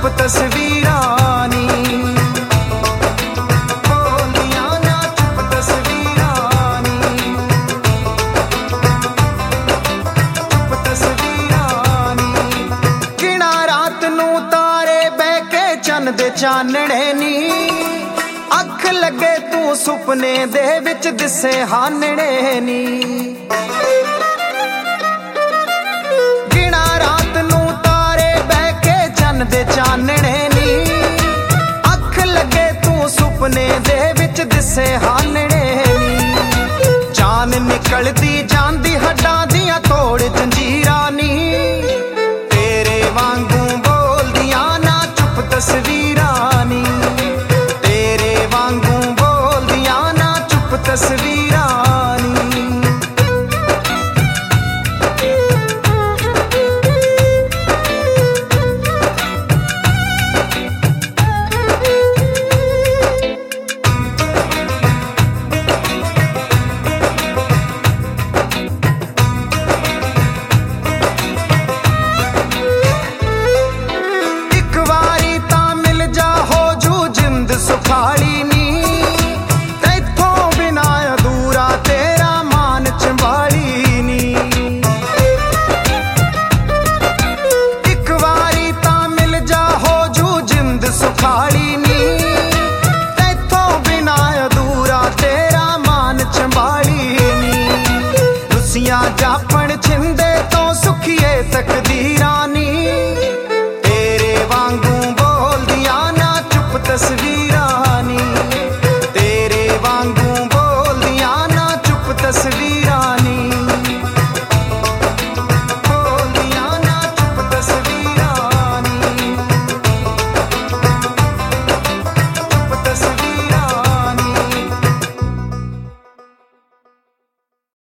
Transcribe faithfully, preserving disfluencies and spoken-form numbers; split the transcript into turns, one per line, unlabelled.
चुप तस्वीरां नी, बोलदियां ना चुप तस्वीरां नी, चुप तस्वीरां नी। गिना रात नू तारे बह के चन्न दे चानणे नी, अख लगे तू सुपने दे विच दिसे हानणे नी। दे चानणे नी, अख लगे तू सुपने दे विच दिसे हानणे नी। जान निकलदी जांदी हड्डां दियां तोड़ जंजीरां नी, तेरे वांगू बोलदियां ना चुप तस्वीरां नी, तेरे वांगू बोलदियां ना चुप तस्वीरां नी। सुखाली नी, तैथों बिना अधूरा तेरा मान चंबाली नी। एक वारी ता मिल जा हो जू जिंद सुखाली नी, तैथों बिना अधूरा तेरा मान चंबाली नी। रुसियां जापन छिंदे तो सुखिए तकदीरां नी,